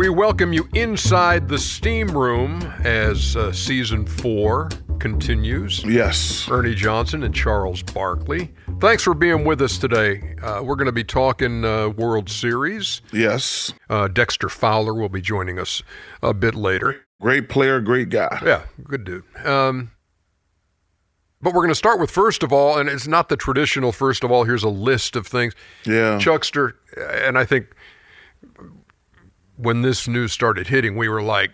We welcome you inside the steam room as season 4 continues. Yes. Ernie Johnson and Charles Barkley. Thanks for being with us today. We're going to be talking World Series. Yes. Dexter Fowler will be joining us a bit later. Great player, great guy. Yeah, good dude. But we're going to start with, first of all, and it's not the traditional first of all, here's a list of things. Yeah. Chuckster, and I think when this news started hitting, we were like,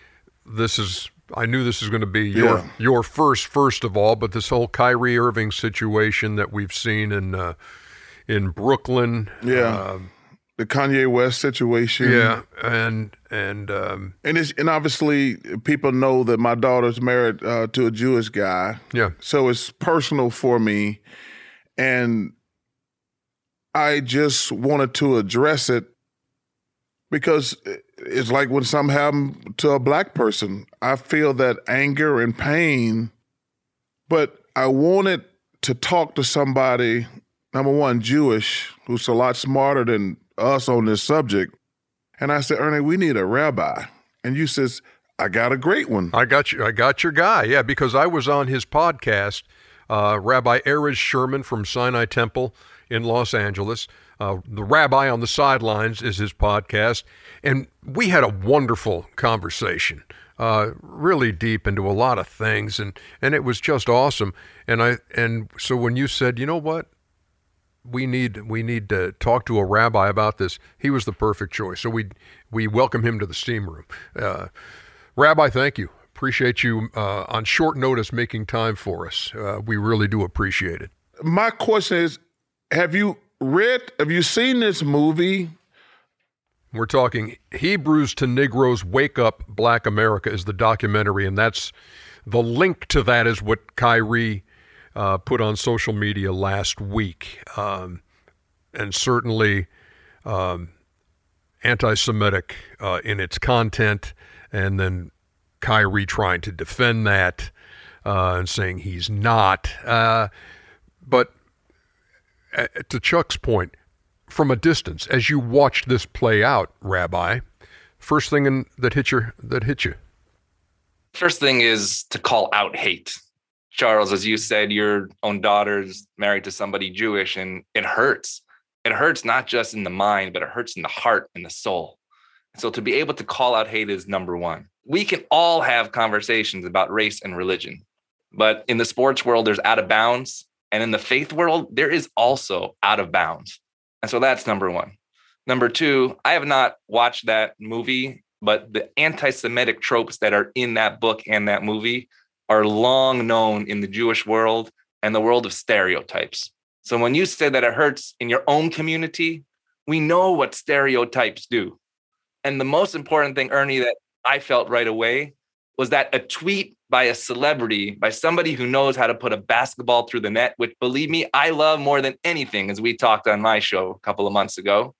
I knew this was going to be your first of all, but this whole Kyrie Irving situation that we've seen in Brooklyn. Yeah. The Kanye West situation. Yeah. And obviously people know that my daughter's married to a Jewish guy. Yeah. So it's personal for me. And I just wanted to address it because it's like when something happened to a black person. I feel that anger and pain, but I wanted to talk to somebody, number one, Jewish, who's a lot smarter than us on this subject. And I said, Ernie, we need a rabbi. And you says, I got a great one. I got your guy. Yeah, because I was on his podcast, Rabbi Erez Sherman from Sinai Temple in Los Angeles. The Rabbi on the Sidelines is his podcast. And we had a wonderful conversation, really deep into a lot of things. And it was just awesome. And so when you said, you know what, we need to talk to a rabbi about this, he was the perfect choice. So we welcome him to the steam room. Rabbi, thank you. Appreciate you on short notice making time for us. We really do appreciate it. My question is, have you seen this movie? We're talking Hebrews to Negroes Wake Up Black America is the documentary, and that's the link to that is what Kyrie put on social media last week. And certainly anti-Semitic in its content, and then Kyrie trying to defend that and saying he's not. But to Chuck's point, from a distance, as you watched this play out, Rabbi, first thing that hit you? First thing is to call out hate. Charles, as you said, your own daughter's married to somebody Jewish, and it hurts. It hurts not just in the mind, but it hurts in the heart and the soul. So to be able to call out hate is number one. We can all have conversations about race and religion, but in the sports world, there's out of bounds. And in the faith world, there is also out of bounds. And so that's number one. Number two, I have not watched that movie, but the anti-Semitic tropes that are in that book and that movie are long known in the Jewish world and the world of stereotypes. So when you say that it hurts in your own community, we know what stereotypes do. And the most important thing, Ernie, that I felt right away was that a tweet by a celebrity, by somebody who knows how to put a basketball through the net, which, believe me, I love more than anything, as we talked on my show a couple of months ago,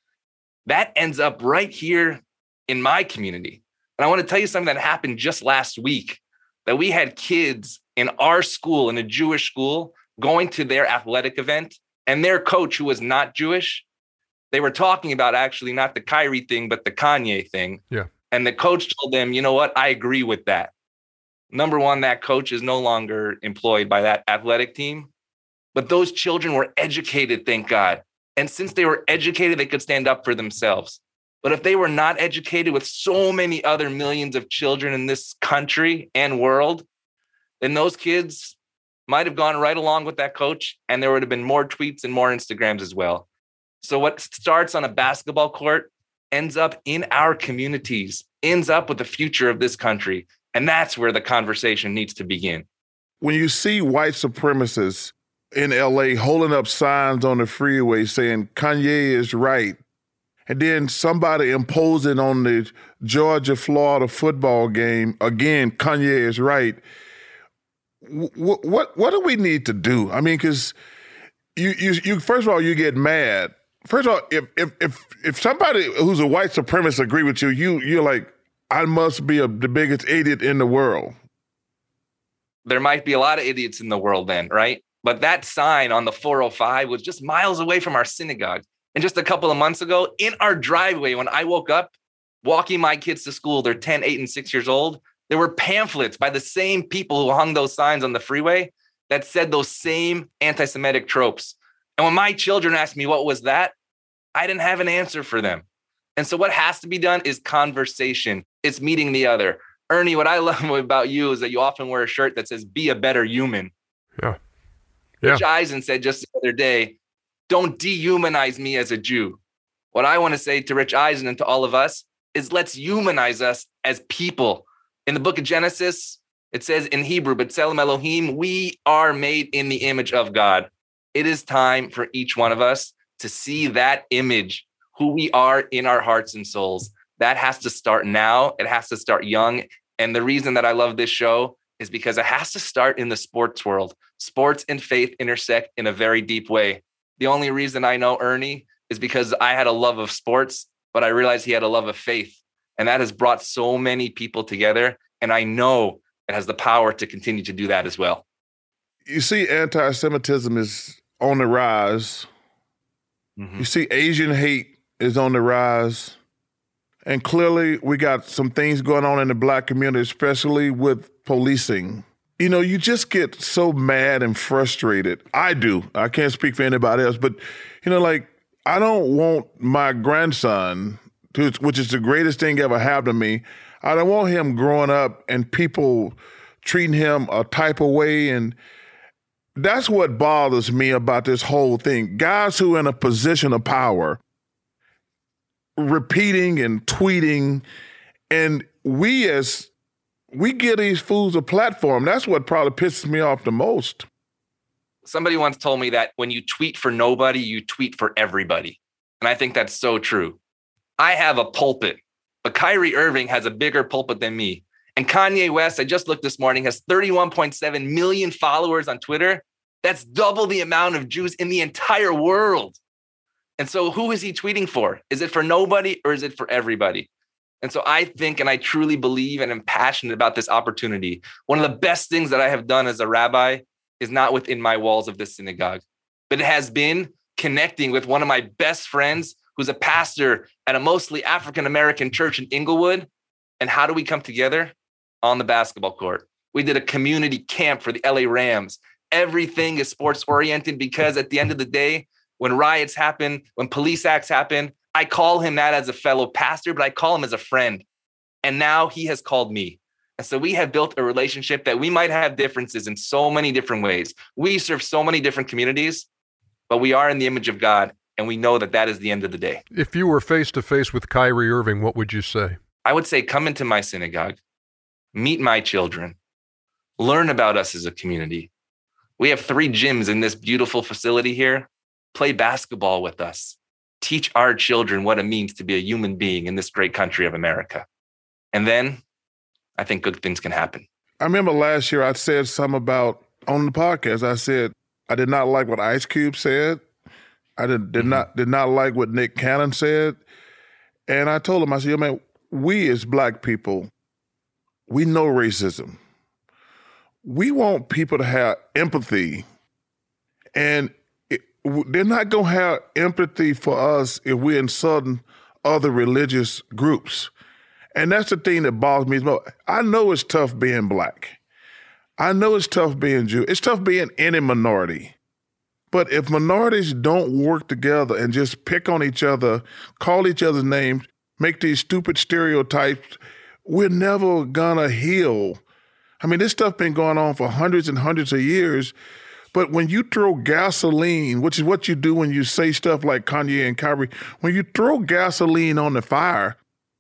that ends up right here in my community. And I want to tell you something that happened just last week, that we had kids in our school, in a Jewish school, going to their athletic event, and their coach, who was not Jewish, they were talking about actually not the Kyrie thing, but the Kanye thing. Yeah. And the coach told them, you know what? I agree with that. Number one, that coach is no longer employed by that athletic team, but those children were educated, thank God. And since they were educated, they could stand up for themselves. But if they were not educated, with so many other millions of children in this country and world, then those kids might have gone right along with that coach, and there would have been more tweets and more Instagrams as well. So what starts on a basketball court ends up in our communities, ends up with the future of this country. And that's where the conversation needs to begin. When you see white supremacists in LA holding up signs on the freeway saying Kanye is right, and then somebody imposing on the Georgia-Florida football game, again, Kanye is right, what do we need to do? I mean, because you first of all, you get mad. First of all, if somebody who's a white supremacist agree with you, you're like, I must be the biggest idiot in the world. There might be a lot of idiots in the world then, right? But that sign on the 405 was just miles away from our synagogue. And just a couple of months ago, in our driveway, when I woke up, walking my kids to school. They're 10, 8, and 6 years old. There were pamphlets by the same people who hung those signs on the freeway that said those same anti-Semitic tropes. And when my children asked me what was that, I didn't have an answer for them. And so what has to be done is conversation. It's meeting the other. Ernie, what I love about you is that you often wear a shirt that says, be a better human. Yeah. Rich Eisen said just the other day, don't dehumanize me as a Jew. What I want to say to Rich Eisen and to all of us is let's humanize us as people. In the book of Genesis, it says in Hebrew, B'Tselem Elohim, we are made in the image of God. It is time for each one of us to see that image, who we are in our hearts and souls. That has to start now. It has to start young. And the reason that I love this show is because it has to start in the sports world. Sports and faith intersect in a very deep way. The only reason I know Ernie is because I had a love of sports, but I realized he had a love of faith. And that has brought so many people together. And I know it has the power to continue to do that as well. You see, anti-Semitism is on the rise. Mm-hmm. You see, Asian hate is on the rise. And clearly, we got some things going on in the Black community, especially with policing. You know, you just get so mad and frustrated. I do. I can't speak for anybody else. But, you know, like, I don't want my grandson, which is the greatest thing ever happened to me, I don't want him growing up and people treating him a type of way. And that's what bothers me about this whole thing. Guys who are in a position of power repeating and tweeting, and we give these fools a platform. That's what probably pisses me off the most. Somebody once told me that when you tweet for nobody, you tweet for everybody. And I think that's so true. I have a pulpit, but Kyrie Irving has a bigger pulpit than me. And Kanye West, I just looked this morning, has 31.7 million followers on Twitter. That's double the amount of Jews in the entire world. And so who is he tweeting for? Is it for nobody or is it for everybody? And so I think, and I truly believe and am passionate about this opportunity. One of the best things that I have done as a rabbi is not within my walls of this synagogue, but it has been connecting with one of my best friends who's a pastor at a mostly African-American church in Inglewood. And how do we come together? On the basketball court. We did a community camp for the LA Rams. Everything is sports oriented because at the end of the day, when riots happen, when police acts happen, I call him not as a fellow pastor, but I call him as a friend. And now he has called me. And so we have built a relationship that we might have differences in so many different ways. We serve so many different communities, but we are in the image of God. And we know that that is the end of the day. If you were face to face with Kyrie Irving, what would you say? I would say, come into my synagogue, meet my children, learn about us as a community. We have 3 gyms in this beautiful facility here. Play basketball with us. Teach our children what it means to be a human being in this great country of America. And then I think good things can happen. I remember last year I said something about, on the podcast, I said, I did not like what Ice Cube said. I did not like what Nick Cannon said. And I told him, I said, man, we as Black people, we know racism. We want people to have empathy. And they're not going to have empathy for us if we're insulting other religious groups. And that's the thing that bothers me most. I know it's tough being Black. I know it's tough being Jew. It's tough being any minority. But if minorities don't work together and just pick on each other, call each other's names, make these stupid stereotypes, we're never gonna heal. I mean, this stuff been going on for hundreds and hundreds of years. But when you throw gasoline, which is what you do when you say stuff like Kanye and Kyrie, when you throw gasoline on the fire,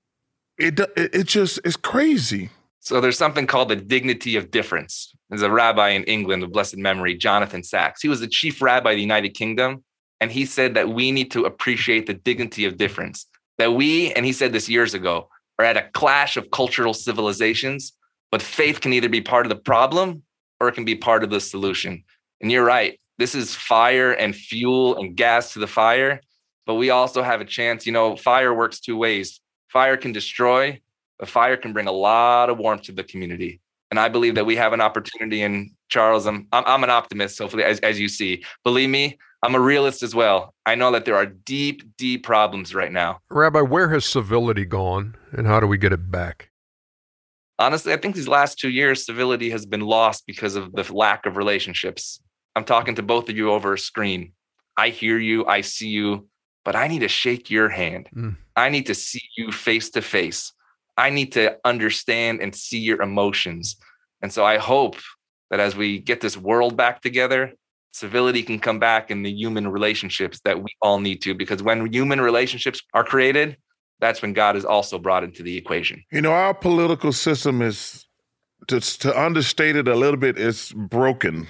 it's crazy. So there's something called the dignity of difference. There's a rabbi in England of blessed memory, Jonathan Sacks. He was the chief rabbi of the United Kingdom. And he said that we need to appreciate the dignity of difference. That we, and he said this years ago, are at a clash of cultural civilizations, but faith can either be part of the problem or it can be part of the solution. And you're right. This is fire and fuel and gas to the fire. But we also have a chance, fire works 2 ways. Fire can destroy, but fire can bring a lot of warmth to the community. And I believe that we have an opportunity. And Charles, I'm an optimist, hopefully, as you see. Believe me, I'm a realist as well. I know that there are deep, deep problems right now. Rabbi, where has civility gone, and how do we get it back? Honestly, I think these last 2 years, civility has been lost because of the lack of relationships. I'm talking to both of you over a screen. I hear you, I see you, but I need to shake your hand. I need to see you face to face. I need to understand and see your emotions. And so I hope that as we get this world back together, civility can come back in the human relationships that we all need to, because when human relationships are created, that's when God is also brought into the equation. You know, our political system is, to understate it a little bit, is broken.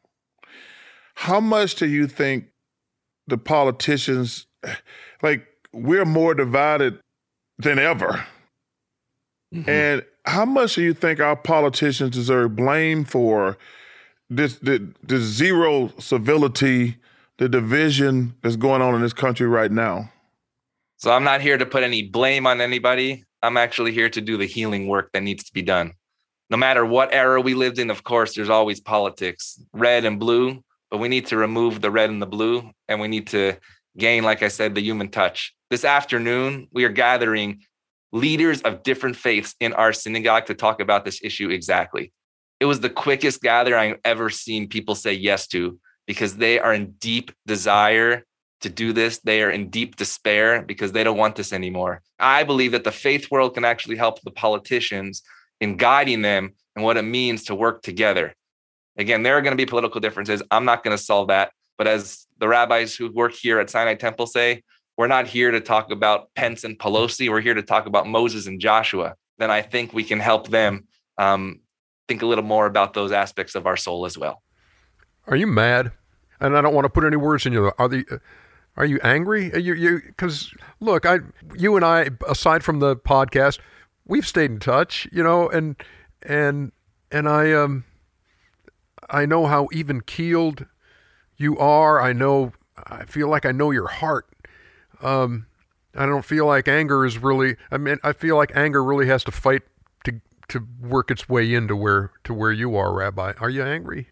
How much do you think the politicians, like, we're more divided than ever? Mm-hmm. And how much do you think our politicians deserve blame for this, the zero civility, the division that's going on in this country right now? So I'm not here to put any blame on anybody. I'm actually here to do the healing work that needs to be done. No matter what era we lived in, of course, there's always politics, red and blue, but we need to remove the red and the blue, and we need to gain, like I said, the human touch. This afternoon, we are gathering leaders of different faiths in our synagogue to talk about this issue exactly. It was the quickest gathering I've ever seen people say yes to, because they are in deep desire to do this. They are in deep despair because they don't want this anymore. I believe that the faith world can actually help the politicians in guiding them and what it means to work together. Again, there are going to be political differences. I'm not going to solve that. But as the rabbis who work here at Sinai Temple say, we're not here to talk about Pence and Pelosi. We're here to talk about Moses and Joshua. Then I think we can help them think a little more about those aspects of our soul as well. Are you mad? And I don't want to put any words in you. Are you angry? Because look, you and I, aside from the podcast, we've stayed in touch, you know, and I know how even keeled you are. I feel like I know your heart. I don't feel like anger is really, I feel like anger really has to fight to work its way into where you are, Rabbi. Are you angry?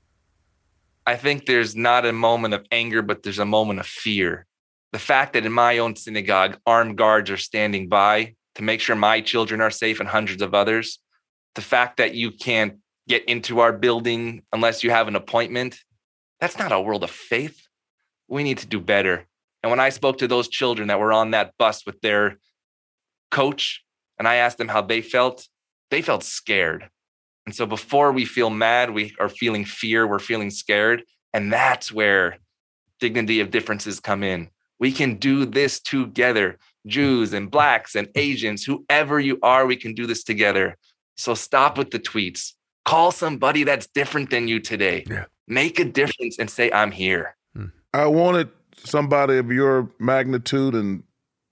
I think there's not a moment of anger, but there's a moment of fear. The fact that in my own synagogue, armed guards are standing by to make sure my children are safe and hundreds of others. The fact that you can't get into our building unless you have an appointment. That's not a world of faith. We need to do better. And when I spoke to those children that were on that bus with their coach, and I asked them how they felt scared. And so before we feel mad, we are feeling fear, we're feeling scared. And that's where dignity of differences come in. We can do this together. Jews and Blacks and Asians, whoever you are, we can do this together. So stop with the tweets. Call somebody that's different than you today. Yeah. Make a difference and say, I'm here. I wanted somebody of your magnitude and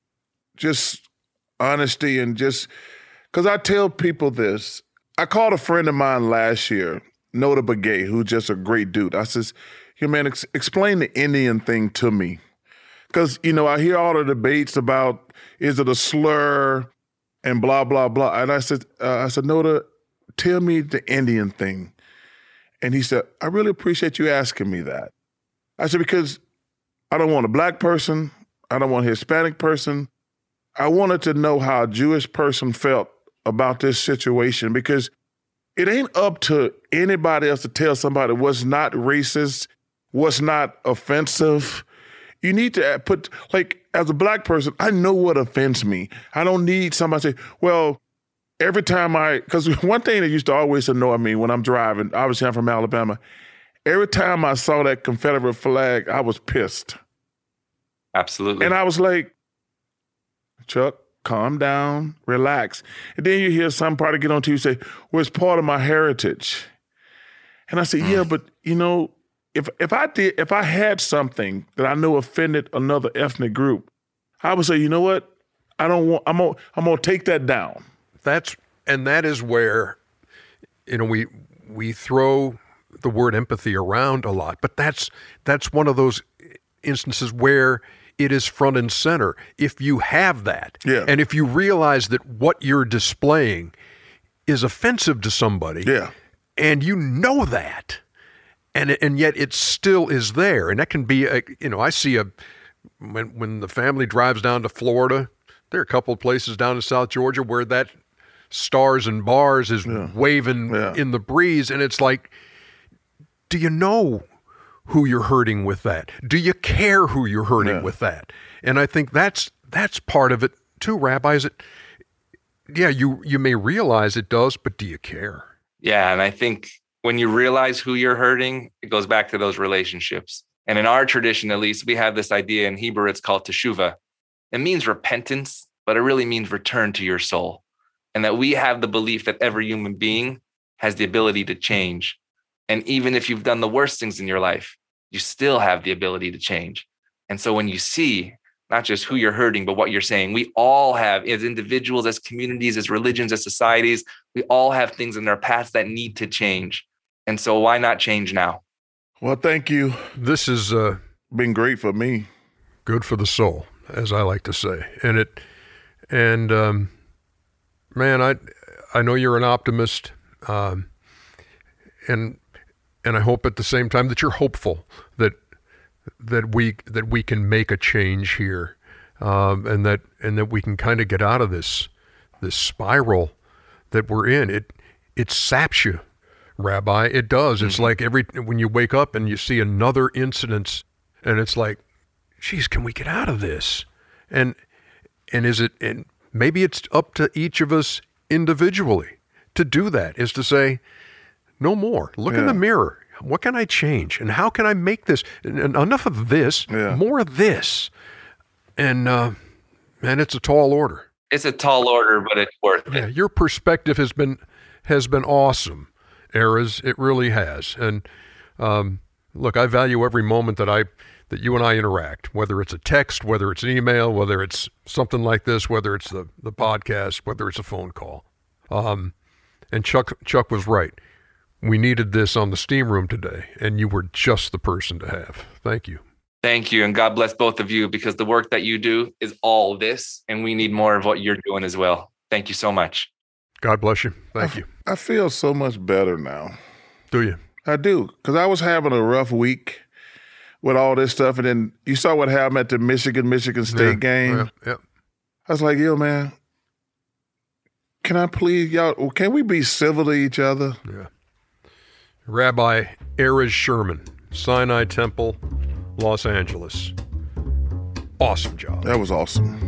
just honesty, and just because I tell people this. I called a friend of mine last year, Noda Begay, who's just a great dude. I says, "Hey man, explain the Indian thing to me." Because, you know, I hear all the debates about, is it a slur and blah, blah, blah. And I said, Noda, tell me the Indian thing. And he said, I really appreciate you asking me that. I said, because I don't want a Black person. I don't want a Hispanic person. I wanted to know how a Jewish person felt about this situation, because it ain't up to anybody else to tell somebody what's not racist, what's not offensive. You need to put, like, as a Black person, I know what offends me. I don't need somebody to say, well, every time because one thing that used to always annoy me when I'm driving, obviously I'm from Alabama, every time I saw that Confederate flag, I was pissed. Absolutely. And I was like, Chuck, calm down, relax. And then you hear some party get on TV say, well, it's part of my heritage. And I said, yeah, but you know, if I had something that I know offended another ethnic group, I would say, you know what? I'm gonna take that down. That is where, you know, we throw the word empathy around a lot, but that's one of those instances where it is front and center. If you have that, yeah, and if you realize that what you're displaying is offensive to somebody, yeah, and you know that, and yet it still is there. And that can be, I see when the family drives down to Florida, there are a couple of places down in South Georgia where that Stars and Bars is waving in the breeze. And it's like, do you know who you're hurting with that? Do you care who you're hurting with that? And I think that's part of it too, Rabbi. Is it? Yeah, you may realize it does, but do you care? Yeah, and I think when you realize who you're hurting, it goes back to those relationships. And in our tradition, at least, we have this idea in Hebrew, it's called teshuvah. It means repentance, but it really means return to your soul. And that we have the belief that every human being has the ability to change. And even if you've done the worst things in your life, you still have the ability to change. And so when you see not just who you're hurting, but what you're saying, we all have, as individuals, as communities, as religions, as societies, we all have things in our past that need to change. And so why not change now? Well, thank you. This has been great for me. Good for the soul, as I like to say. Man, I know you're an optimist, and I hope at the same time that you're hopeful that we can make a change here, and that we can kind of get out of this spiral that we're in. It saps you, Rabbi. It does. It's like when you wake up and you see another incident, and it's like, geez, can we get out of this? And maybe it's up to each of us individually to do that, is to say, no more. Look in the mirror. What can I change? And how can I make this? And enough of this, more of this. And man, it's a tall order. It's a tall order, but it's worth it. Yeah, your perspective has been awesome, Erez. It really has. And look, I value every moment that you and I interact, whether it's a text, whether it's an email, whether it's something like this, whether it's the podcast, whether it's a phone call. And Chuck was right. We needed this on the steam room today, and you were just the person to have. Thank you. Thank you, and God bless both of you, because the work that you do is all this, and we need more of what you're doing as well. Thank you so much. God bless you. Thank you. I feel so much better now. Do you? I do, because I was having a rough week with all this stuff, and then you saw what happened at the Michigan State game. Yeah. I was like, yo, man, can I please, y'all, can we be civil to each other? Yeah. Rabbi Erez Sherman, Sinai Temple, Los Angeles. Awesome job. That was awesome.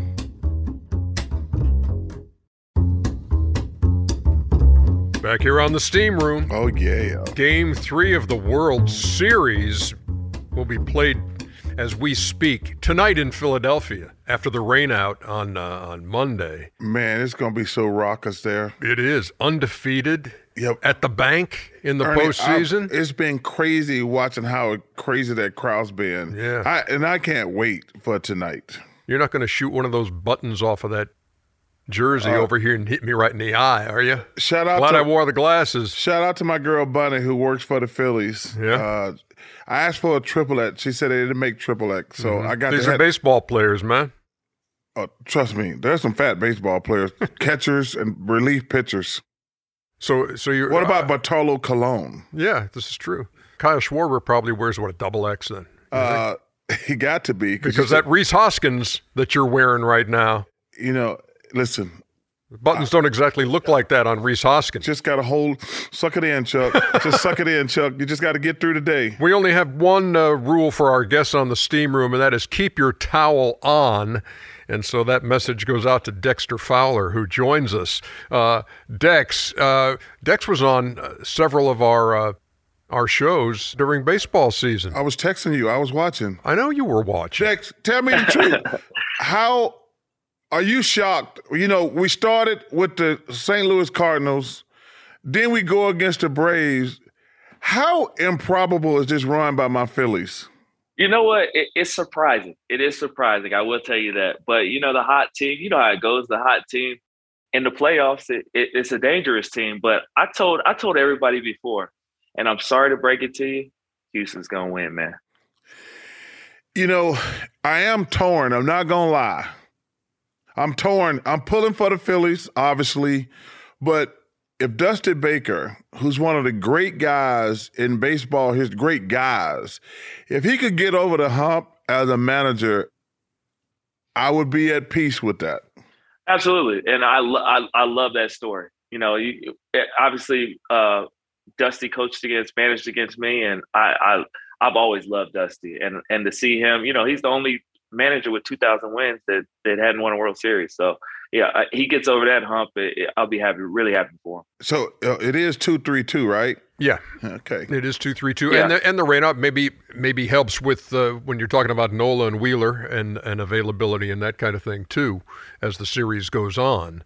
Back here on the steam room. Oh, yeah. Game 3 of the World Series will be played as we speak tonight in Philadelphia after the rainout on Monday. Man, it's going to be so raucous there. It is. Undefeated. Yep. At the bank in the Ernie, postseason. It's been crazy watching how crazy that crowd's been. Yeah. I can't wait for tonight. You're not going to shoot one of those buttons off of that jersey over here and hit me right in the eye, are you? Glad I wore the glasses. Shout out to my girl Bunny, who works for the Phillies. Yeah. I asked for a triple X. She said they didn't make triple X, so I got. These are baseball players, man. Trust me, there's some fat baseball players, catchers and relief pitchers. So you're. What about Bartolo Colon? Yeah, this is true. Kyle Schwarber probably wears a double X then. He got to be because that Reese Hoskins that you're wearing right now. Listen. Buttons don't exactly look like that on Reese Hoskins. Just got to suck it in, Chuck. Just suck it in, Chuck. You just got to get through the day. We only have one rule for our guests on the steam room, and that is keep your towel on. And so that message goes out to Dexter Fowler, who joins us. Dex was on several of our shows during baseball season. I was texting you. I was watching. I know you were watching. Dex, tell me the truth. How are you shocked? We started with the St. Louis Cardinals. Then we go against the Braves. How improbable is this run by my Phillies? You know what? It's surprising. It is surprising. I will tell you that. But, the hot team, you know how it goes, the hot team. In the playoffs, it's a dangerous team. But I told everybody before, and I'm sorry to break it to you, Houston's going to win, man. I am torn. I'm not going to lie. I'm torn. I'm pulling for the Phillies, obviously. But if Dusty Baker, who's one of the great guys in baseball, his great guys, if he could get over the hump as a manager, I would be at peace with that. Absolutely. And I love that story. You know, obviously Dusty coached against, managed against me, and I've always loved Dusty. And to see him, you know, he's the only manager with 2,000 wins that hadn't won a World Series. So, yeah, he gets over that hump. I'll be really happy for him. So it is 2-3-2, right? Yeah. Okay. It is 2-3-2, Yeah. and the rain up maybe helps with when you're talking about Nola and Wheeler and availability and that kind of thing too, as the series goes on.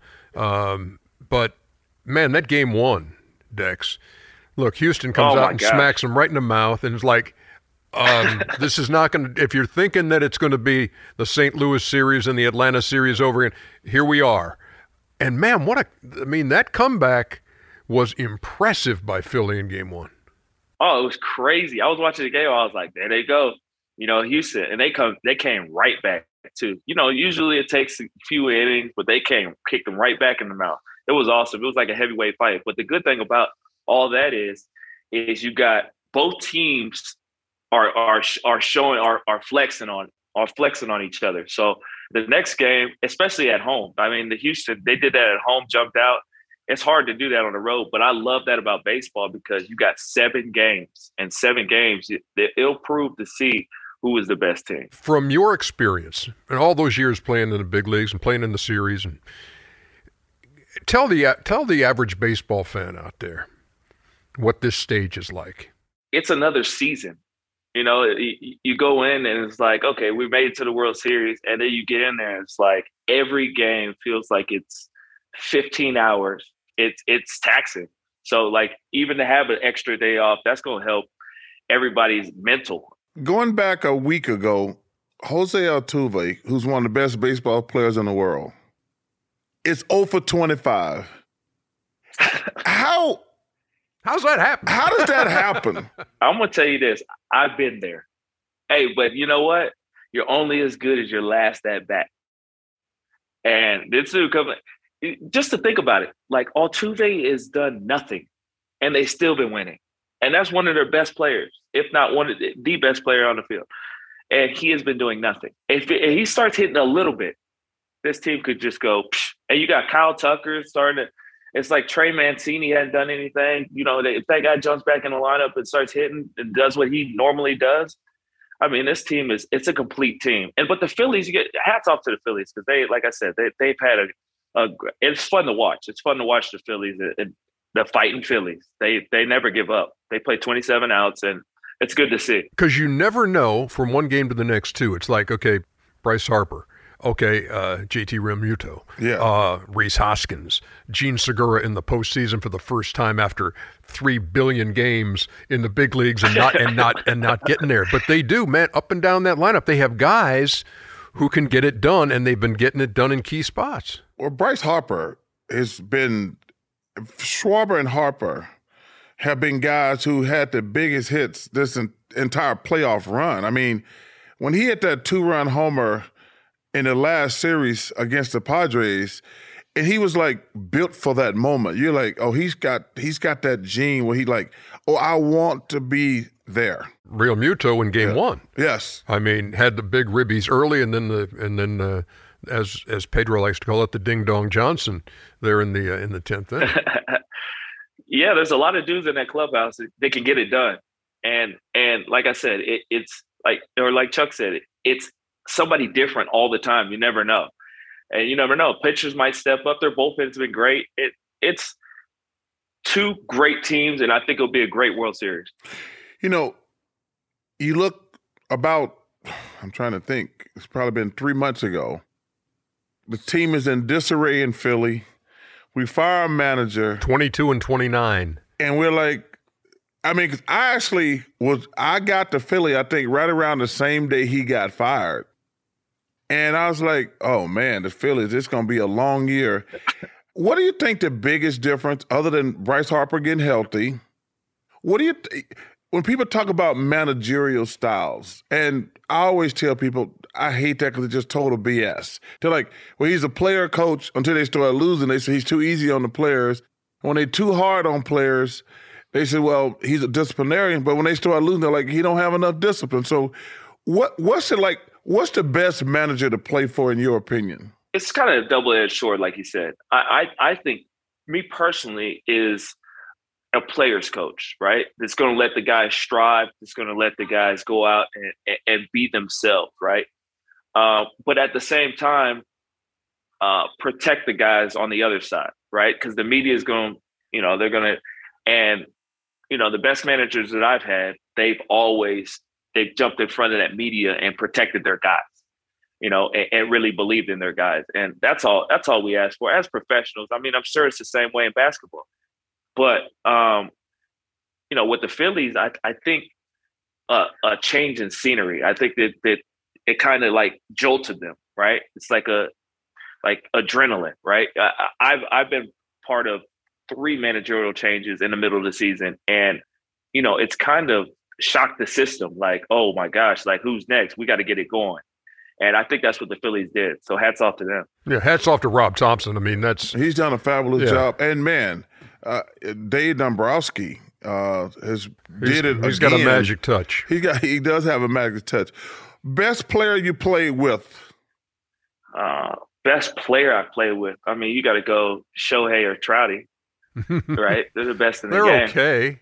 But man, that game one, Dex. Look, Houston comes out and smacks them right in the mouth, and it's like, this is not going to. If you're thinking that it's going to be the St. Louis series and the Atlanta series over again, here we are. And man, that comeback was impressive by Philly in game one. Oh, it was crazy. I was watching the game. I was like, there they go. You know, Houston, and they came right back too. You know, usually it takes a few innings, but they kicked them right back in the mouth. It was awesome. It was like a heavyweight fight. But the good thing about all that is you got both teams are flexing on each other. So the next game, especially at home, I mean, the Houston, they did that at home, jumped out. It's hard to do that on the road, but I love that about baseball because you got 7 games, and 7 games, it'll prove to see who is the best team. From your experience and all those years playing in the big leagues and playing in the series, and tell the average baseball fan out there what this stage is like. It's another season. You know, you go in and it's like, okay, we made it to the World Series. And then you get in there and it's like every game feels like it's 15 hours. It's taxing. So, like, even to have an extra day off, that's going to help everybody's mental. Going back a week ago, Jose Altuve, who's one of the best baseball players in the world, is 0 for 25. How's that happen? How does that happen? I'm going to tell you this. I've been there. Hey, but you know what? You're only as good as your last at bat. And this dude coming, just to think about it, like Altuve has done nothing, and they've still been winning. And that's one of their best players, if not one of the best player on the field. And he has been doing nothing. If he starts hitting a little bit, this team could just go, psh. And you got Kyle Tucker starting to. It's like Trey Mancini hadn't done anything. You know, if that guy jumps back in the lineup and starts hitting and does what he normally does, I mean, this team it's a complete team. But the Phillies, you get hats off to the Phillies because they, like I said, they've had it's fun to watch. It's fun to watch the Phillies, the fighting Phillies. They never give up. They play 27 outs, and it's good to see. Because you never know from one game to the next too. It's like, okay, Bryce Harper. Okay, JT Realmuto, Rhys Hoskins, Gene Segura in the postseason for the first time after 3 billion games in the big leagues and not getting there. But they do, man, up and down that lineup. They have guys who can get it done, and they've been getting it done in key spots. Well, Bryce Harper Schwarber and Harper have been guys who had the biggest hits this entire playoff run. I mean, when he hit that 2-run homer in the last series against the Padres, and he was like built for that moment. You're like, oh, he's got that gene where he like, oh, I want to be there. Realmuto in game one. Yes. I mean, had the big ribbies early, and then as Pedro likes to call it, the Ding Dong Johnson there in the 10th inning. Yeah, there's a lot of dudes in that clubhouse that can get it done. And like I said, it's like, or like Chuck said, it's somebody different all the time. You never know. And you never know. Pitchers might step up. Their bullpen's been great. It's 2 great teams, and I think it'll be a great World Series. You know, you look about, I'm trying to think, it's probably been 3 months ago. The team is in disarray in Philly. We fire a manager. 22-29. And we're like, I mean, 'cause I got to Philly, I think, right around the same day he got fired. And I was like, oh, man, the Phillies, it's going to be a long year. What do you think the biggest difference, other than Bryce Harper getting healthy, when people talk about managerial styles, and I always tell people, I hate that because it's just total BS. They're like, well, he's a player coach until they start losing. They say he's too easy on the players. when they're too hard on players, they say, well, he's a disciplinarian. But when they start losing, they're like, he don't have enough discipline. So what's it like? What's the best manager to play for, in your opinion? It's kind of a double-edged sword, like you said. I think, me personally, is a player's coach, right? That's going to let the guys strive. That's going to let the guys go out and be themselves, right? But at the same time, protect the guys on the other side, right? Because the media is going, they're going to, and, the best managers that I've had, they've jumped in front of that media and protected their guys, and really believed in their guys. And that's all we ask for as professionals. I mean, I'm sure it's the same way in basketball, but, with the Phillies, I think a change in scenery, I think that it kind of like jolted them, right? It's like adrenaline, right? I've been part of 3 managerial changes in the middle of the season, and it's kind of shocked the system. Like, oh my gosh, like who's next? We got to get it going, and I think that's what the Phillies did. So hats off to them. Yeah, hats off to Rob Thompson. I mean, he's done a fabulous job, and man, Dave Dombrowski he's got a magic touch. He does have a magic touch. Best player you played with? Best player I played with. I mean, you got to go Shohei or Trouty, right? They're the best in the game. They're okay.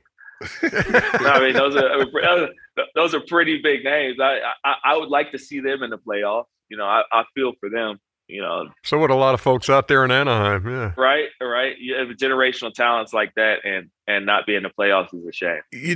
I mean, those are pretty big names. I would like to see them in the playoffs. I feel for them. So would a lot of folks out there in Anaheim. Yeah. Right. You have generational talents like that, and not be in the playoffs is a shame.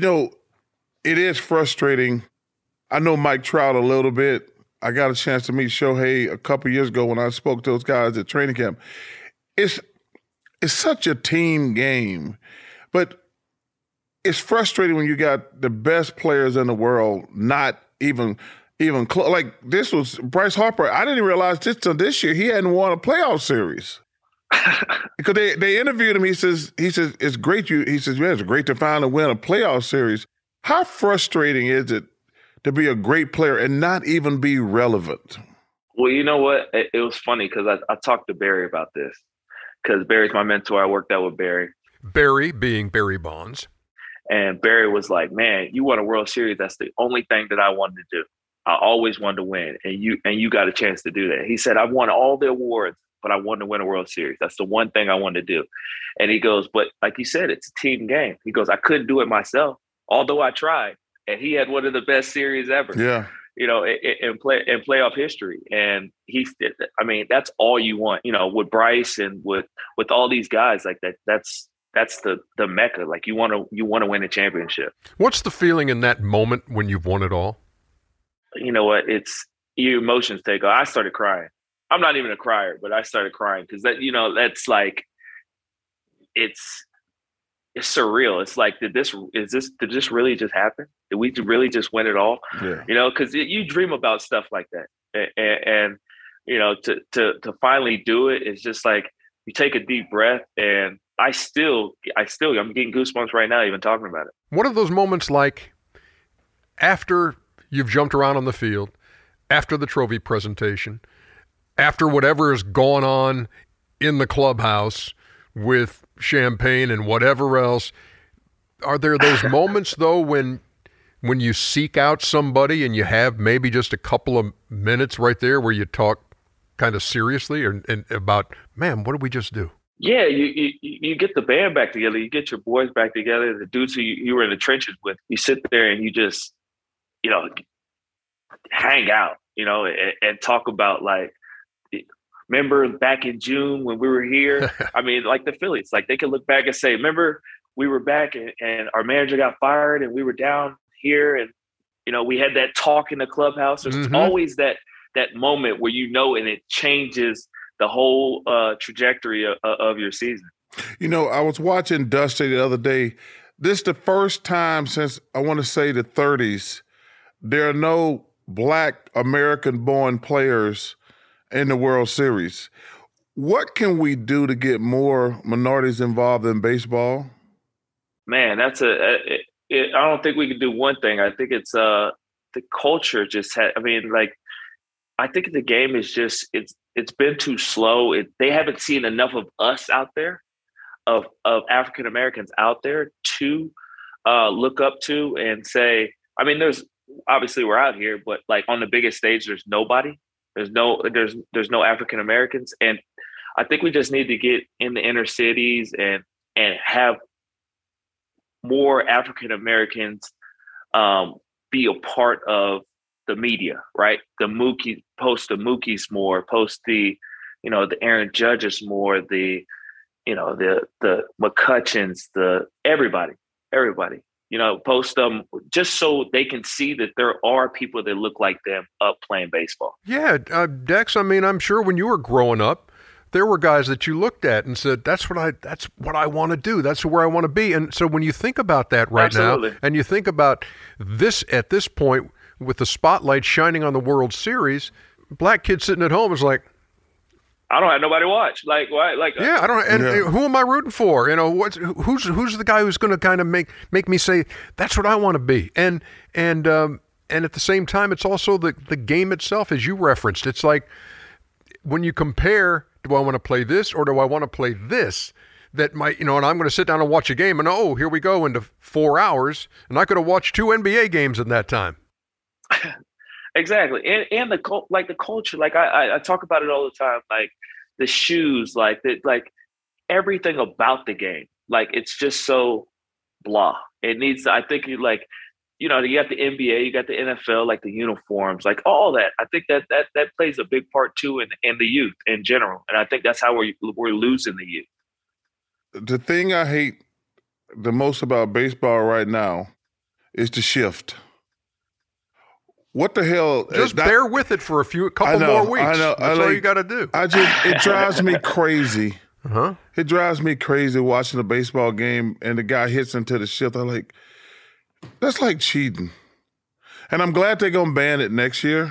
It is frustrating. I know Mike Trout a little bit. I got a chance to meet Shohei a couple years ago when I spoke to those guys at training camp. It's such a team game, but it's frustrating when you got the best players in the world not even close. Like this was Bryce Harper. I didn't realize this year he hadn't won a playoff series. Because they interviewed him. He says it's great. He says, yeah, it's great to finally win a playoff series. How frustrating is it to be a great player and not even be relevant? Well, you know what? It was funny because I talked to Barry about this, because Barry's my mentor. I worked out with Barry. Barry being Barry Bonds. And Barry was like, man, you won a World Series. That's the only thing that I wanted to do. I always wanted to win. And you got a chance to do that. He said, I've won all the awards, but I wanted to win a World Series. That's the one thing I wanted to do. And he goes, but like you said, it's a team game. He goes, I couldn't do it myself, although I tried. And he had one of the best series ever. Yeah. In playoff history. And that's all you want, with Bryce and with all these guys like that. That's the mecca. Like you want to win a championship. What's the feeling in that moment when you've won it all? You know what? It's your emotions take off. I started crying. I'm not even a crier, but I started crying because that's like, it's surreal. It's like, did this really just happen? Did we really just win it all? Yeah. Because you dream about stuff like that, and to finally do it, it's just like you take a deep breath. And I'm getting goosebumps right now even talking about it. What are those moments like after you've jumped around on the field, after the trophy presentation, after whatever has gone on in the clubhouse with champagne and whatever else? Are there those moments, though, when you seek out somebody and you have maybe just a couple of minutes right there where you talk kind of seriously and about, man, what did we just do? Yeah, you get the band back together. You get your boys back together, the dudes who you were in the trenches with. You sit there and you just, hang out, and talk about, like, remember back in June when we were here? I mean, like the Phillies, like they could look back and say, remember we were back and our manager got fired and we were down here and, we had that talk in the clubhouse. There's always that moment where and it changes the whole trajectory of your season. I was watching Dusty the other day. This is the first time since, I want to say, the 30s, there are no Black American-born players in the World Series. What can we do to get more minorities involved in baseball? Man, I don't think we can do one thing. I think it's the culture I think the game is just, it's been too slow. They haven't seen enough of us out there. of African Americans out there to look up to and say, I mean, there's obviously we're out here, but like on the biggest stage, there's nobody. There's no African Americans, and I think we just need to get in the inner cities and have more African Americans be a part of the media, right? Post the Mookies more, post the Aaron Judges more, the McCutcheons, everybody, post them just so they can see that there are people that look like them up playing baseball. Yeah, Dex, I mean, I'm sure when you were growing up, there were guys that you looked at and said, that's what I want to do. That's where I want to be. And so when you think about that right Absolutely. now, and you think about this at this point with the spotlight shining on the World Series, black kid sitting at home is like, I don't have nobody to watch. Like, why? Like, yeah, I don't. And who am I rooting for? Who's the guy who's going to kind of make me say that's what I want to be? And at the same time, it's also the game itself, as you referenced. It's like when you compare, do I want to play this or do I want to play this? That might, and I'm going to sit down and watch a game, and here we go into 4 hours, and I could have watched 2 NBA games in that time. Exactly. And the culture, like I talk about it all the time, like the shoes, like everything about the game. Like it's just so blah. It needs, I think you got the NBA, you got the NFL, like the uniforms, like all that. I think that plays a big part too in the youth in general. And I think that's how we're losing the youth. The thing I hate the most about baseball right now is the shift. What the hell? Just bear with it for a couple more weeks. I know. That's all you got to do. It drives me crazy. Uh-huh. It drives me crazy watching a baseball game and the guy hits into the shift. I'm like, that's like cheating. And I'm glad they're going to ban it next year.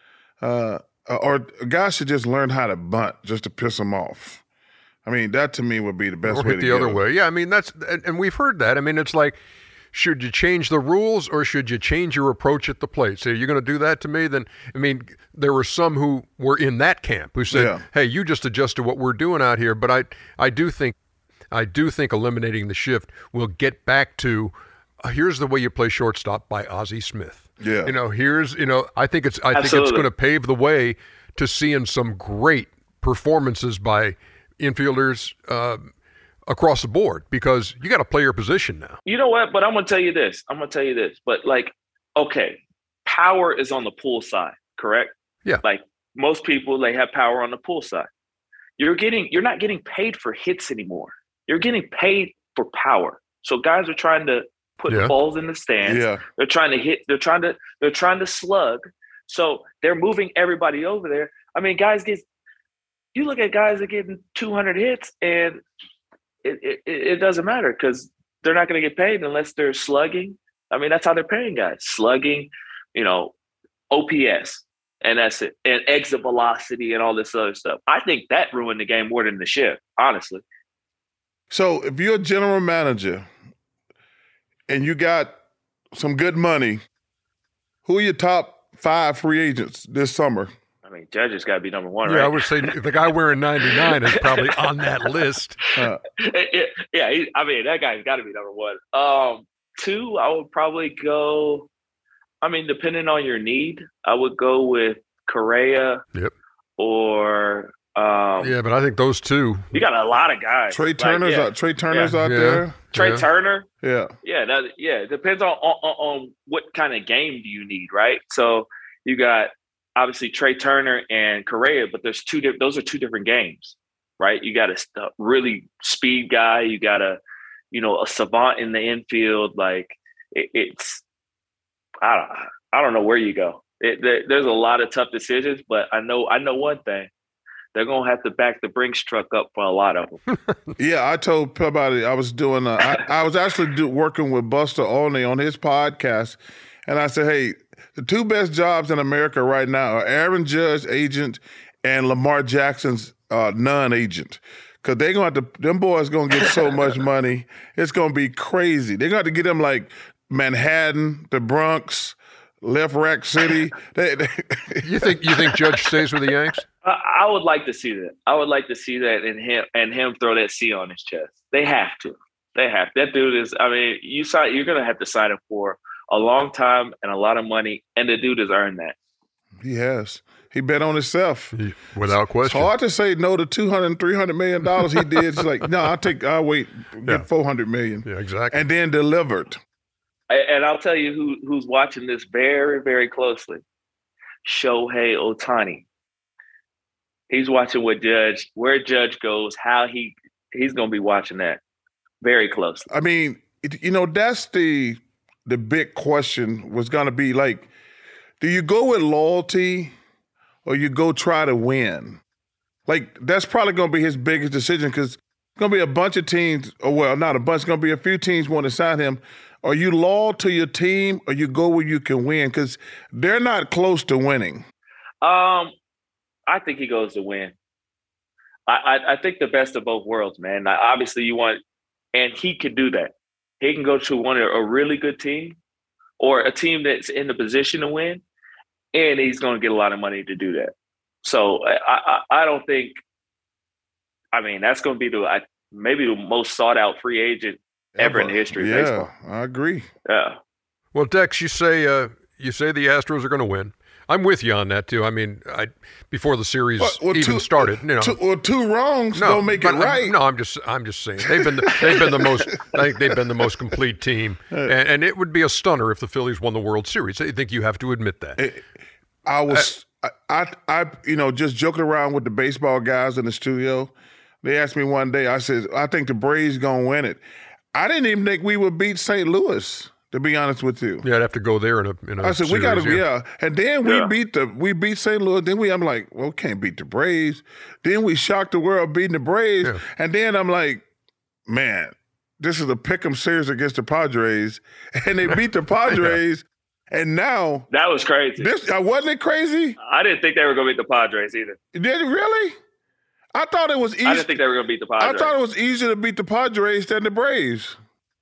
Or guys should just learn how to bunt just to piss them off. I mean, that to me would be the best way to the other way. Yeah, I mean, and we've heard that. I mean, it's like, should you change the rules or should you change your approach at the plate? So you're going to do that to me? Then, I mean, there were some who were in that camp who said, hey, you just adjust to what we're doing out here. But I do think eliminating the shift will get back to here's the way you play shortstop by Ozzie Smith. Yeah. I think it's going to pave the way to seeing some great performances by infielders across the board, because you got to play your position now. You know what? But I'm going to tell you this. But okay, power is on the pull side, correct? Yeah. Like most people, they have power on the pull side. You're not getting paid for hits anymore. You're getting paid for power. So guys are trying to put balls in the stands. Yeah. They're trying to hit. They're trying to slug. So they're moving everybody over there. I mean, you look at guys that are getting 200 hits and it doesn't matter because they're not going to get paid unless they're slugging. I mean, that's how they're paying guys. Slugging, OPS, and that's it. And exit velocity and all this other stuff. I think that ruined the game more than the shift, honestly. So if you're a general manager and you got some good money, who are your top 5 free agents this summer? I mean, Judge's got to be number 1, right? Yeah, I would say the guy wearing 99 is probably on that list. That guy's got to be number 1. 2, I would probably go, depending on your need, I would go with Correa. Yep. Or but I think those two. You got a lot of guys. Trey Turner's out there. Trey Turner. Yeah. Yeah. It depends on what kind of game do you need, right? So you got obviously Trey Turner and Correa, but those are 2 different games, right? You got a really speed guy. You got a savant in the infield. Like it's, I don't know where you go. There's a lot of tough decisions, but I know one thing. They're going to have to back the Brinks truck up for a lot of them. Yeah, I told somebody I was doing I was actually working with Buster Olney on his podcast, and I said, hey, the 2 best jobs in America right now are Aaron Judge, agent, and Lamar Jackson's non-agent. Because they're going to have to, them boys going to get so much money. It's going to be crazy. They're going to have to get them like Manhattan, the Bronx, Left Rack City. You think Judge stays with the Yanks? I would like to see that. I would like to see that in him throw that C on his chest. They have to. That dude is. I mean, you're gonna have to sign him for a long time and a lot of money, and the dude has earned that. He has. He bet on himself. Without question. It's hard to say no to $200, $300 million he did. It's like, no, I'll wait, get $400 million. Yeah, exactly. And then delivered. And I'll tell you who's watching this very, very closely. Shohei Ohtani. He's watching where Judge goes, how he's going to be watching that very closely. I mean, that's the big question was going to be like, do you go with loyalty or you go try to win? Like, that's probably going to be his biggest decision because there's going to be a bunch of teams, or well, not a bunch, going to be a few teams want to sign him. Are you loyal to your team or you go where you can win? Because they're not close to winning. I think he goes to win. I think the best of both worlds, man. Obviously, you want, and he can do that. He can go to a really good team or a team that's in the position to win, and he's going to get a lot of money to do that. So I don't think. I mean, that's going to be maybe the most sought out free agent ever in the history of baseball. I agree. Yeah. Well, Dex, you say the Astros are going to win. I'm with you on that too. I mean, before the series started, two wrongs don't make it right. No, I'm just saying they've been the most. I think they've been the most complete team, and it would be a stunner if the Phillies won the World Series. I think you have to admit that. I just joking around with the baseball guys in the studio. They asked me one day. I said, I think the Braves gonna win it. I didn't even think we would beat St. Louis. To be honest with you, yeah, I'd have to go there in a I said series, we got to, and then we beat St. Louis. Then I'm like, well, we can't beat the Braves. Then we shocked the world beating the Braves, and then I'm like, man, this is a pick'em series against the Padres, and they beat the Padres, and now that was crazy. Wasn't it crazy? I didn't think they were going to beat the Padres either. Did it really? I thought it was easy. I didn't think they were going to beat the Padres. I thought it was easier to beat the Padres than the Braves.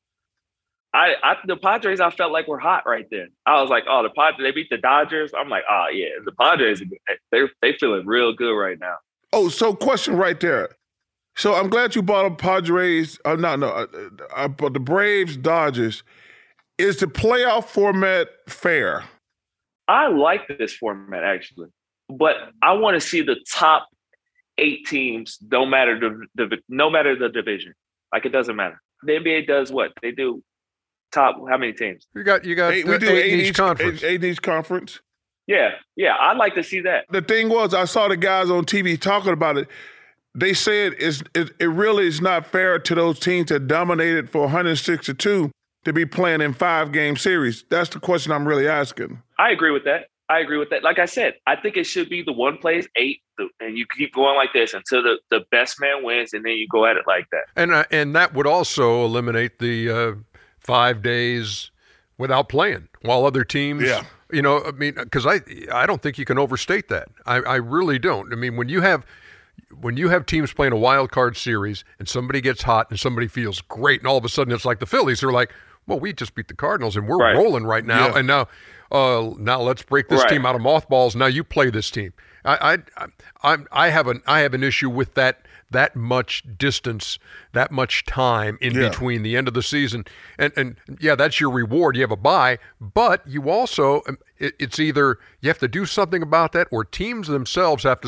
The Padres, I felt like were hot right then. I was like, oh, the Padres, they beat the Dodgers. I'm like, oh yeah, the Padres, they feeling real good right now. Oh, so question right there. So I'm glad you brought up Padres. But the Braves, Dodgers. Is the playoff format fair? I like this format actually, but I want to see the top 8 teams, no matter the division. Like it doesn't matter. The NBA does what they do. Top how many teams? You got we do 8 in each conference. 8 in each conference. Yeah, I'd like to see that. The thing was, I saw the guys on TV talking about it. They said it really is not fair to those teams that dominated for 162 to be playing in 5-game series. That's the question I'm really asking. I agree with that. Like I said, I think it should be the one plays 8, and you keep going like this until the best man wins, and then you go at it like that. And that would also eliminate the 5 days without playing while other teams, I mean, because I don't think you can overstate that. I really don't. I mean, when you have teams playing a wild card series and somebody gets hot and somebody feels great, and all of a sudden it's like the Phillies are like, well, we just beat the Cardinals and we're rolling right now, and now let's break this team out of mothballs. Now you play this team. I have an issue with that much distance, that much time in between the end of the season. And that's your reward. You have a bye, but you also, it's either you have to do something about that or teams themselves have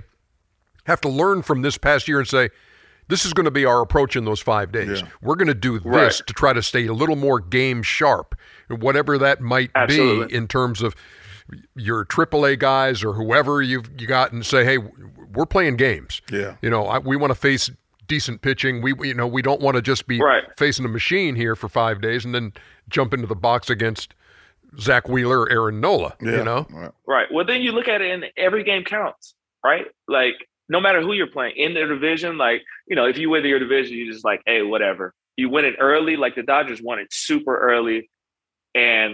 to learn from this past year and say, this is going to be our approach in those 5 days. Yeah. We're going to do this to try to stay a little more game sharp, whatever that might be in terms of your AAA guys or whoever you got, and say, hey, we're playing games. Yeah. We want to face decent pitching. We don't want to just be facing a machine here for 5 days and then jump into the box against Zach Wheeler or Aaron Nola. Yeah. Right. Well, then you look at it and every game counts, right? Like, no matter who you're playing in their division, like, if you win your division, you're just like, hey, whatever. You win it early, like the Dodgers won it super early, and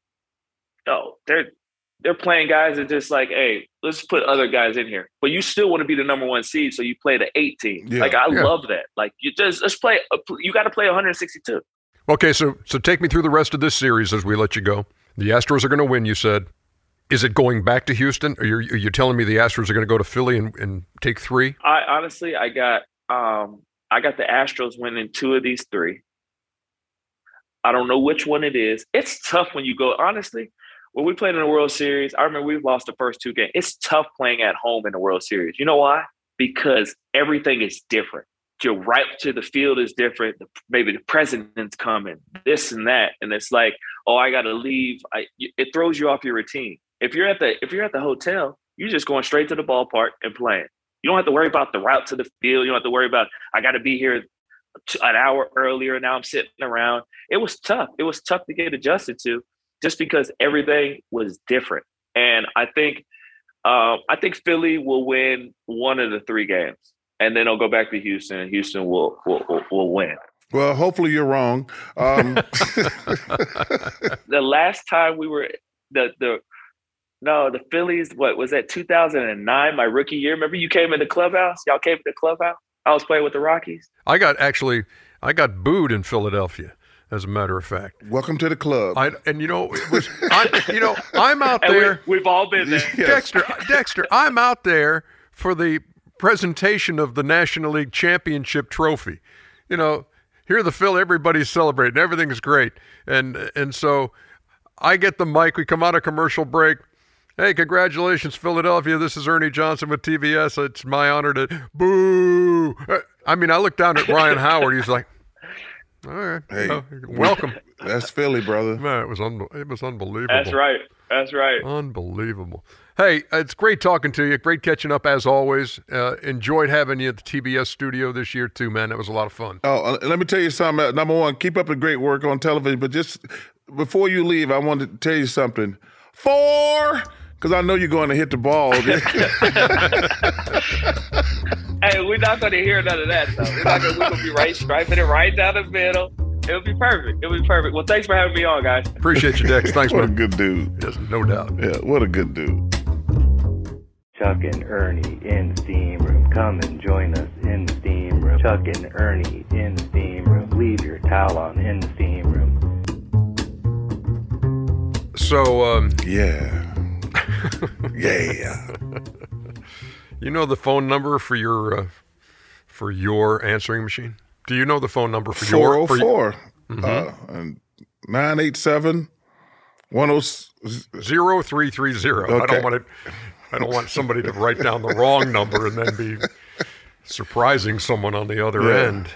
they're playing guys that just like, hey, let's put other guys in here. But you still want to be the number 1 seed, so you play the 8 team. Yeah. Like I love that. Like let's play. You got to play 162. Okay, so take me through the rest of this series as we let you go. The Astros are going to win, you said. Is it going back to Houston? Are you telling me the Astros are going to go to Philly and take 3? I honestly, I got the Astros winning 2 of these 3. I don't know which one it is. It's tough when you go, honestly, when we played in the World Series, I remember we lost the first 2 games. It's tough playing at home in the World Series. You know why? Because everything is different. Your right to the field is different. Maybe the president's coming, this and that. And it's like, oh, I got to leave. It throws you off your routine. If you're at the hotel, you're just going straight to the ballpark and playing. You don't have to worry about the route to the field. You don't have to worry about, I got to be here an hour earlier. Now I'm sitting around. It was tough. It was tough to get adjusted to just because everything was different. And I think Philly will win 1 of the 3 games, and then they'll go back to Houston, and Houston will win. Well, hopefully you're wrong. The last time we were the Phillies, what was that, 2009, my rookie year? Remember you came in the clubhouse? Y'all came in the clubhouse? I was playing with the Rockies. I got booed in Philadelphia, as a matter of fact. Welcome to the club. I'm out there. We've all been there. Yes. Dexter, I'm out there for the presentation of the National League Championship trophy. Here the Philly, everybody's celebrating. Everything's great. And so I get the mic. We come out of commercial break. Hey, congratulations, Philadelphia. This is Ernie Johnson with TBS. It's my honor to boo. I look down at Ryan Howard. He's like, all right, hey, welcome. That's Philly, brother. Man, it was unbelievable. That's right. Unbelievable. Hey, it's great talking to you. Great catching up as always. Enjoyed having you at the TBS studio this year too, man. That was a lot of fun. Oh, let me tell you something. Number one, keep up the great work on television. But just before you leave, I wanted to tell you something. 4, because I know you're going to hit the ball. Hey, we're not going to hear none of that, though. We're going to be right, striping it right down the middle. It'll be perfect. Well, thanks for having me on, guys. Appreciate you, Dex. Thanks, What a man. good dude. Yes, no doubt. Yeah, what a good dude. Chuck and Ernie in the steam room. Come and join us in the steam room. Chuck and Ernie in the steam room. Leave your towel on in the steam room. So, Yeah. Yeah. you know the phone number for your answering machine? Do you know the phone number for your 404 and 987 0330? Okay. I don't want somebody to write down the wrong number and then be surprising someone on the other end.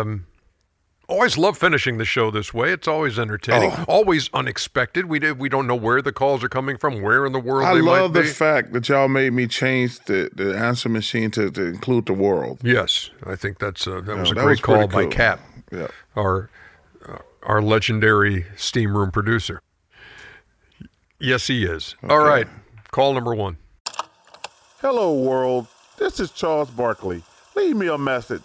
Always love finishing the show this way. It's always entertaining, always unexpected. We don't know where the calls are coming from, where in the world I they love might the be. fact that y'all made me change the answer machine to include the world. Yes, I think that was a that great was call pretty by cool. Cap, Yeah. our legendary steam room producer. Yes, he is. Okay. All right, call number 1. Hello, world. This is Charles Barkley. Leave me a message.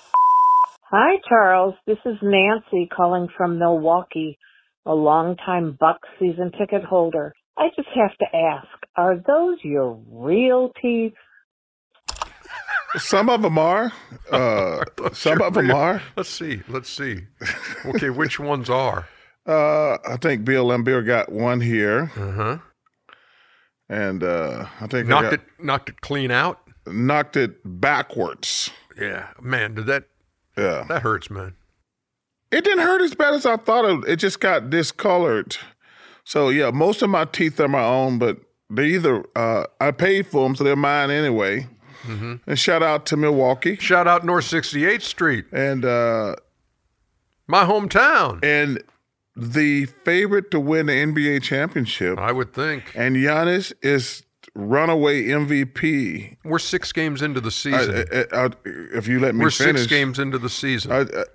Hi, Charles. This is Nancy calling from Milwaukee, a longtime Bucks season ticket holder. I just have to ask, are those your real teeth? Some of them are. Some of them are. Let's see. Okay, which ones are? I think Bill Laimbeer got one here. Uh-huh. And I think Knocked it clean out? knocked it backwards. Yeah. Man, that hurts, man. It didn't hurt as bad as I thought. It just got discolored. So, yeah, most of my teeth are my own, but they either, I paid for them, so they're mine anyway. Mm-hmm. And shout out to Milwaukee. Shout out North 68th Street. And my hometown. And the favorite to win the NBA championship. I would think. And Giannis is runaway MVP. We're 6 games into the season. If you let me finish. We're 6 games into the season.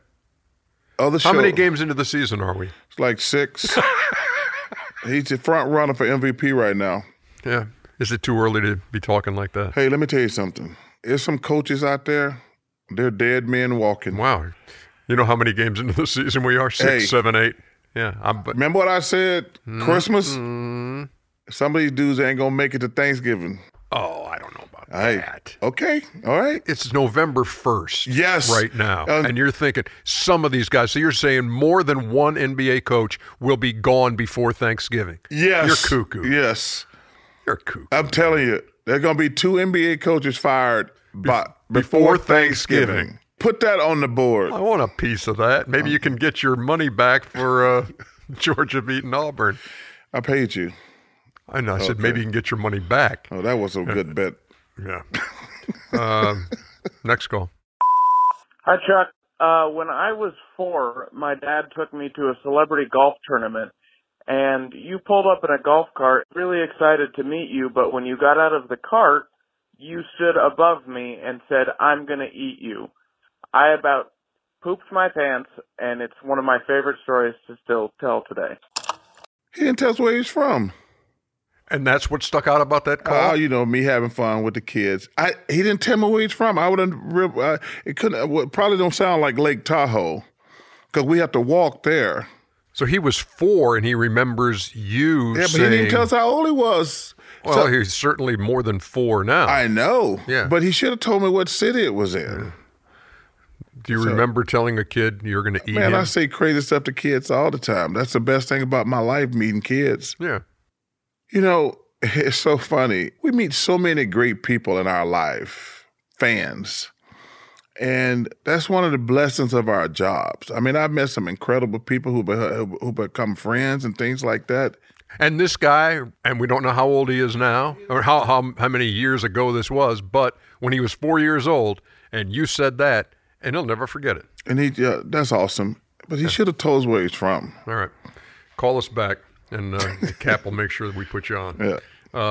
How many games into the season are we? It's like 6. He's the front runner for MVP right now. Yeah. Is it too early to be talking like that? Hey, let me tell you something. There's some coaches out there, they're dead men walking. Wow. You know how many games into the season we are? 6, 7, 8. Yeah. Remember what I said? Christmas? Some of these dudes ain't going to make it to Thanksgiving. Oh, I don't know about that. Okay. All right. It's November 1st. Yes. Right now. And you're thinking some of these guys, so you're saying more than one NBA coach will be gone before Thanksgiving. Yes. You're cuckoo. Yes. You're cuckoo. I'm telling you, there are going to be 2 NBA coaches fired before Thanksgiving. Put that on the board. I want a piece of that. Maybe you can get your money back for Georgia beating Auburn. I paid you. I know. I said maybe you can get your money back. Oh, that was a good bet. Yeah. Next call. Hi, Chuck. When I was 4, my dad took me to a celebrity golf tournament, and you pulled up in a golf cart, really excited to meet you, but when you got out of the cart, you stood above me and said, "I'm going to eat you." I about pooped my pants, and it's one of my favorite stories to still tell today. He didn't tell us where he's from. And that's what stuck out about that call? Oh, you know, me having fun with the kids. He didn't tell me where he's from. I would have, it couldn't, probably don't sound like Lake Tahoe, because we have to walk there. So he was 4 and he remembers you Yeah, but saying, he didn't tell us how old he was. Well, So- he's certainly more than 4 now. I know. Yeah. But he should have told me what city it was in. Yeah. Do you remember telling a kid you're going to eat Man, him? I say crazy stuff to kids all the time. That's the best thing about my life, meeting kids. Yeah. You know, it's so funny. We meet so many great people in our life, fans. And that's one of the blessings of our jobs. I mean, I've met some incredible people who become friends and things like that. And this guy, and we don't know how old he is now, or how many years ago this was, but when he was 4 years old, and you said that, and he'll never forget it. And that's awesome. But he should have told us where he's from. All right. Call us back, and Cap will make sure that we put you on. Yeah.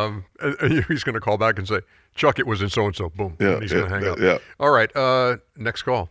And he's going to call back and say, Chuck, it was in so-and-so. Boom. Yeah, And he's going to hang up. Yeah. All right. Next call.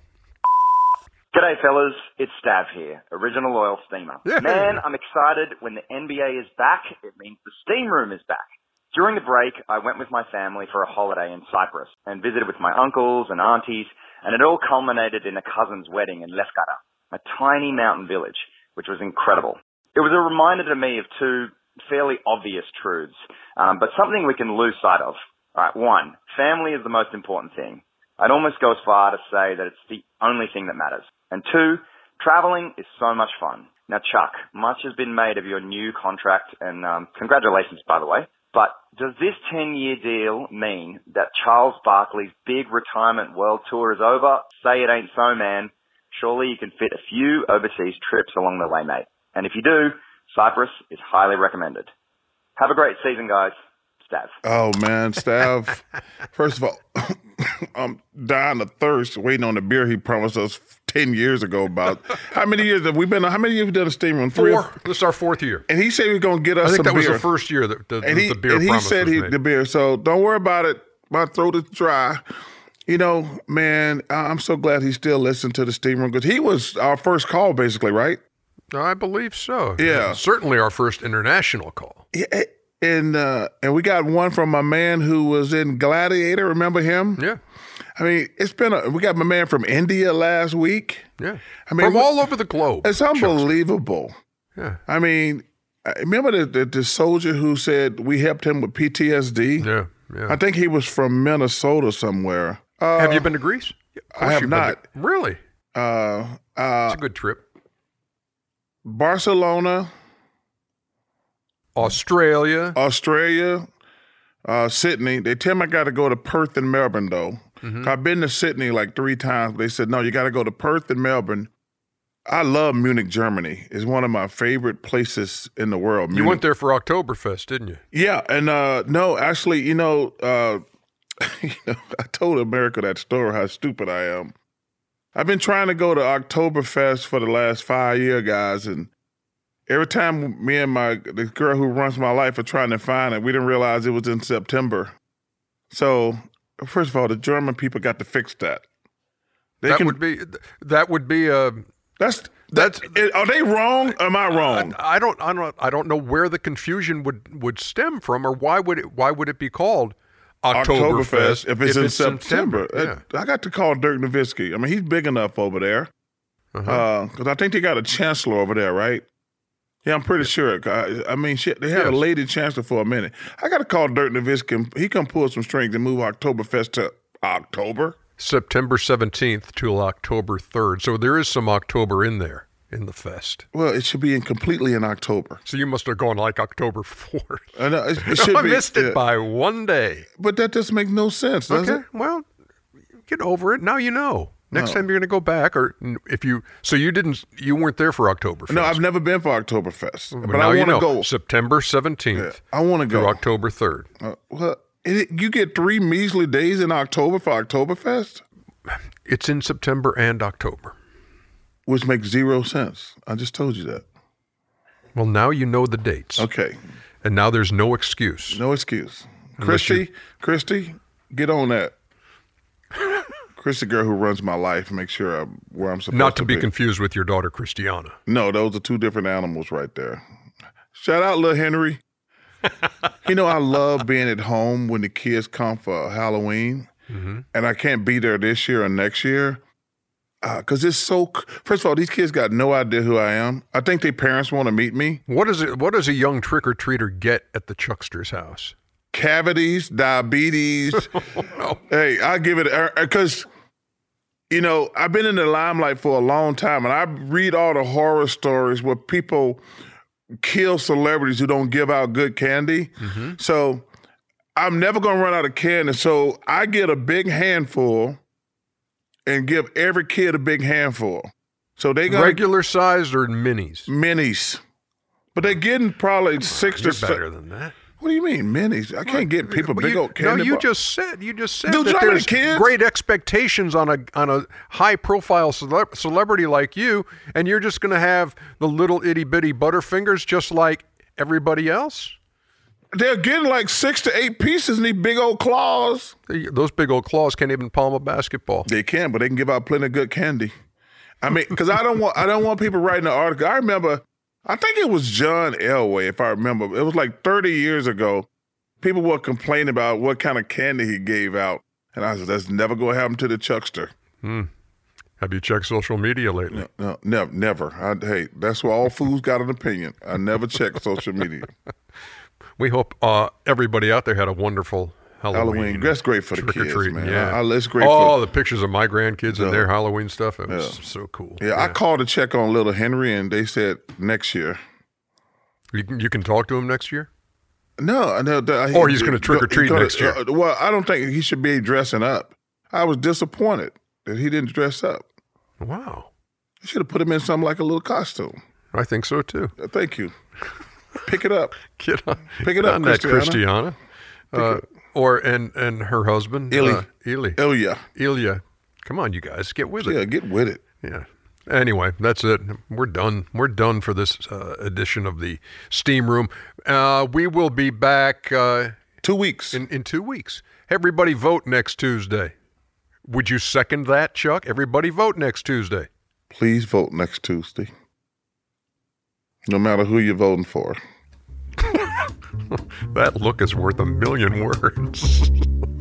G'day, fellas. It's Stav here, original oil steamer. Yeah. Man, I'm excited when the NBA is back. It means the steam room is back. During the break, I went with my family for a holiday in Cyprus and visited with my uncles and aunties, and it all culminated in a cousin's wedding in Lefkada, a tiny mountain village, which was incredible. It was a reminder to me of 2 fairly obvious truths, but something we can lose sight of. All right, 1, family is the most important thing. I'd almost go as far to say that it's the only thing that matters. And 2, traveling is so much fun. Now, Chuck, much has been made of your new contract, and congratulations, by the way. But does this 10-year deal mean that Charles Barkley's big retirement world tour is over? Say it ain't so, man. Surely you can fit a few overseas trips along the way, mate. And if you do, Cyprus is highly recommended. Have a great season, guys. Stav. Oh, man, Stav. First of all, I'm dying of thirst waiting on the beer he promised us 10 years ago about. How many years have we been? How many years have we done a steam room? 4. This is our 4th year. And he said he was going to get us I think some that beer. was the first year that the beer and he promise said was made. the beer. So don't worry about it. My throat is dry. You know, man, I'm so glad he still listened to the steam room because he was our first call, basically, right? I believe so. Yeah. Certainly our first international call. Yeah, and we got one from a man who was in Gladiator. Remember him? Yeah. I mean, we got my man from India last week. Yeah. I mean, from all over the globe. It's unbelievable. Yeah. I mean, remember the soldier who said we helped him with PTSD? Yeah. Yeah. I think he was from Minnesota somewhere. Have you been to Greece? I have not. Really? It's a good trip. Barcelona, Australia, Sydney. They tell me I got to go to Perth and Melbourne, though. Mm-hmm. I've been to Sydney like 3 times. They said, no, you got to go to Perth and Melbourne. I love Munich, Germany. It's one of my favorite places in the world. You went there for Oktoberfest, didn't you? Yeah, and no, actually, I told America that story, how stupid I am. I've been trying to go to Oktoberfest for the last 5 years, guys, and every time me and the girl who runs my life are trying to find it, we didn't realize it was in September. So, first of all, the German people got to fix that. That would be a. Are they wrong? Am I wrong? I don't know where the confusion would stem from, or why would it be called Oktoberfest if it's in September. Yeah. I got to call Dirk Nowitzki. I mean, he's big enough over there. Because I think they got a chancellor over there, right? Yeah, I'm pretty sure. I mean, shit, they had a lady chancellor for a minute. I got to call Dirk Nowitzki. He can pull some strings and move Oktoberfest to October. September 17th to October 3rd. So there is some October in there. in the fest? Well, it should be completely in October. So you must have gone like October 4th. I know, it should I be, missed it by one day. But that doesn't make no sense, does it? Well, get over it. Now you know. Next time you're going to go back, or if you, so you weren't there for Oktoberfest. No, I've never been for Oktoberfest, but now I want to go. September 17th. Yeah, I want to go. Through October 3rd. You get 3 measly days in October for Oktoberfest? It's in September and October. Which makes zero sense. I just told you that. Well, now you know the dates. Okay. And now there's no excuse. No excuse. Christy, get on that. Christy, the girl who runs my life, make sure I'm where I'm supposed to be. Not to be confused with your daughter, Christiana. No, those are two different animals right there. Shout out, little Henry. You know, I love being at home when the kids come for Halloween, and I can't be there this year or next year. Because it's so. First of all, these kids got no idea who I am. I think their parents want to meet me. What does a young trick-or-treater get at the Chuckster's house? Cavities, diabetes. No. Hey, I give it because, you know, I've been in the limelight for a long time, and I read all the horror stories where people kill celebrities who don't give out good candy. So I'm never going to run out of candy. So I get a big handful and give every kid a big handful. So they got regular sized or minis? Minis. But they're getting probably 6 You're to better than that. What do you mean, minis? I can't get people big old candy. No, you bar. just said Dude, that there's kids? great expectations on a high profile celebrity like you, and you're just going to have the little itty bitty Butterfingers just like everybody else. They're getting like 6 to 8 pieces in these big old claws. Those big old claws can't even palm a basketball. They can, but they can give out plenty of good candy. I mean, because I don't want people writing an article. I remember, I think it was John Elway, if I remember. It was like 30 years ago. People were complaining about what kind of candy he gave out. And I said, that's never going to happen to the Chuckster. Have you checked social media lately? No, never. Hey, that's where all fools got an opinion. I never check social media. We hope everybody out there had a wonderful Halloween. That's great for the kids, man. Yeah. It's great the pictures of my grandkids and their Halloween stuff. It was so cool. Yeah, I called to check on little Henry, and they said next year. You can talk to him next year? No. Or he's going to trick-or-treat next year. Well, I don't think he should be dressing up. I was disappointed that he didn't dress up. Wow. You should have put him in something like a little costume. I think so, too. Thank you. Pick it up. Pick it up, Christiana. And her husband, Ilya. Come on, you guys, get with it. Yeah, get with it. Yeah. Anyway, that's it. We're done. We're done for this edition of the Steam Room. We will be back 2 weeks. In 2 weeks. Everybody vote next Tuesday. Would you second that, Chuck? Everybody vote next Tuesday. Please vote next Tuesday. No matter who you're voting for. That look is worth 1,000,000 words.